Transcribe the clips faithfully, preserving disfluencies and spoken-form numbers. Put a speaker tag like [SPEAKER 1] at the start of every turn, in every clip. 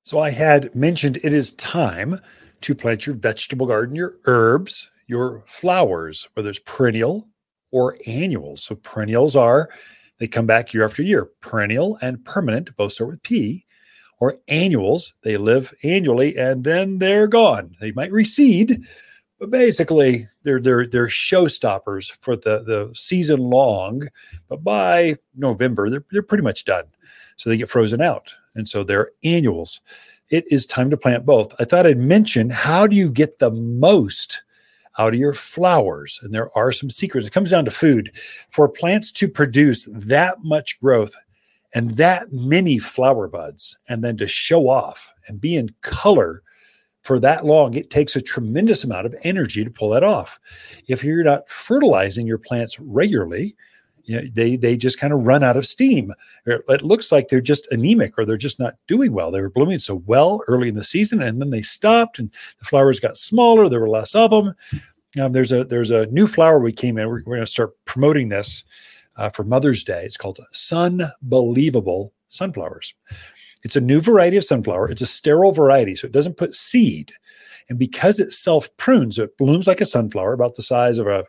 [SPEAKER 1] So I had mentioned it is time to plant your vegetable garden, your herbs, your flowers, whether it's perennial or annuals. So perennials are, they come back year after year. Perennial and permanent both start with P. Or annuals, they live annually and then they're gone. They might recede, but basically they're they're they're showstoppers for the, the season long. But by November, they're they're pretty much done. So they get frozen out. And so they're annuals. It is time to plant both. I thought I'd mention, how do you get the most out of your flowers? And there are some secrets. It comes down to food. For plants to produce that much growth and that many flower buds, and then to show off and be in color for that long, it takes a tremendous amount of energy to pull that off. If you're not fertilizing your plants regularly, you know, they they just kind of run out of steam. It looks like they're just anemic, or they're just not doing well. They were blooming so well early in the season, and then they stopped, and the flowers got smaller. There were less of them. Um, there's a there's a new flower we came in. We're, we're going to start promoting this uh, for Mother's Day. It's called Sunbelievable Sunflowers. It's a new variety of sunflower. It's a sterile variety, so it doesn't put seed. And because it self-prunes, it blooms like a sunflower, about the size of a,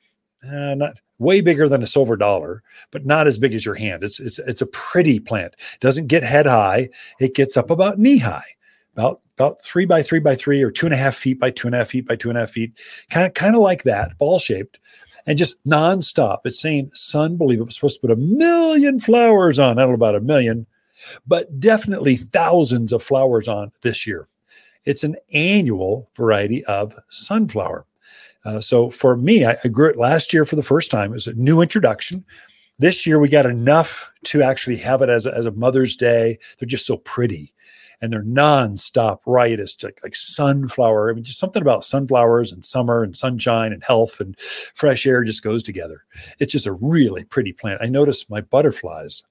[SPEAKER 1] uh, not way bigger than a silver dollar, but not as big as your hand. It's it's it's a pretty plant. It doesn't get head high. It gets up about knee high, about about three by three by three, or two and a half feet by two and a half feet by two and a half feet, kind of kind of like that, ball shaped, and just nonstop. It's saying Sunbelievable. It's supposed to put a million flowers on. I don't know about a million, but definitely thousands of flowers on this year. It's an annual variety of sunflower. Uh, so for me, I, I grew it last year for the first time. It was a new introduction. This year, we got enough to actually have it as a, as a Mother's Day. They're just so pretty, and they're nonstop right. It's like, like sunflower. I mean, just something about sunflowers and summer and sunshine and health and fresh air just goes together. It's just a really pretty plant. I noticed my butterflies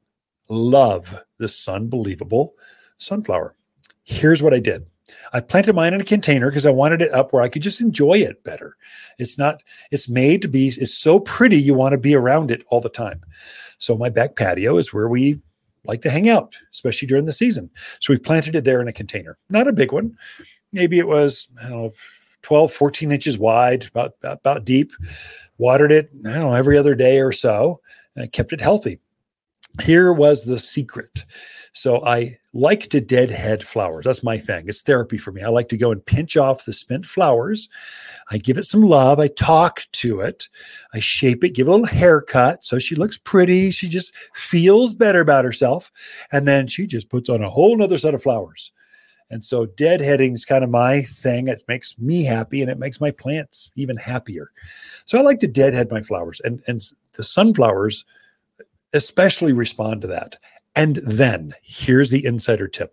[SPEAKER 1] love this Sunbelievable sunflower. Here's what I did. I planted mine in a container because I wanted it up where I could just enjoy it better. It's not, it's made to be, it's so pretty, you want to be around it all the time. So my back patio is where we like to hang out, especially during the season. So we planted it there in a container, not a big one. Maybe it was, I don't know, twelve, fourteen inches wide, about, about, about deep. Watered it, I don't know, every other day or so, and I kept it healthy. Here was the secret. So I like to deadhead flowers. That's my thing. It's therapy for me. I like to go and pinch off the spent flowers. I give it some love. I talk to it. I shape it, give it a little haircut so she looks pretty. She just feels better about herself. And then she just puts on a whole nother set of flowers. And so deadheading is kind of my thing. It makes me happy, and it makes my plants even happier. So I like to deadhead my flowers. And, and the sunflowers especially respond to that. And then here's the insider tip.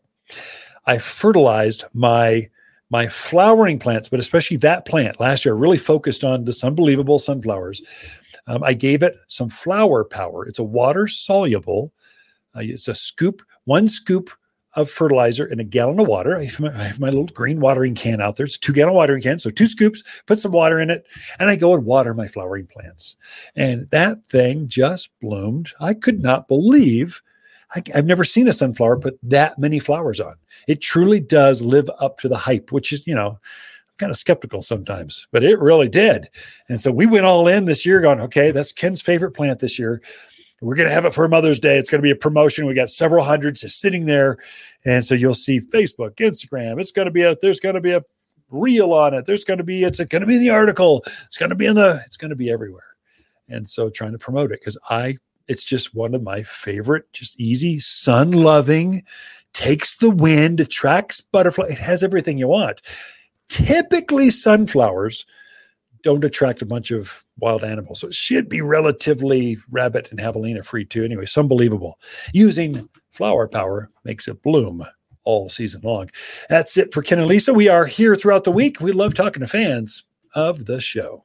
[SPEAKER 1] I fertilized my, my flowering plants, but especially that plant last year. I really focused on the Sunbelievable sunflowers. Um, I gave it some flower power. It's a water soluble. Uh, it's a scoop, one scoop of fertilizer in a gallon of water. I have, my, I have my little green watering can out there. It's a two gallon watering can. So two scoops, put some water in it, and I go and water my flowering plants. And that thing just bloomed. I could not believe I, I've never seen a sunflower put that many flowers on. It truly does live up to the hype, which is, you know, I'm kind of skeptical sometimes, but it really did. And so we went all in this year going, okay, that's Ken's favorite plant this year. We're going to have it for Mother's Day. It's going to be a promotion. We got several hundreds just sitting there. And so you'll see Facebook, Instagram. It's going to be a, there's going to be a reel on it. There's going to be, it's going to be in the article. It's going to be in the, it's going to be everywhere. And so trying to promote it, because I, it's just one of my favorite, just easy, sun-loving, takes the wind, attracts butterfly. It has everything you want. Typically, sunflowers don't attract a bunch of wild animals. So it should be relatively rabbit and javelina free too. Anyway, Sunbelievable. Using flower power makes it bloom all season long. That's it for Ken and Lisa. We are here throughout the week. We love talking to fans of the show.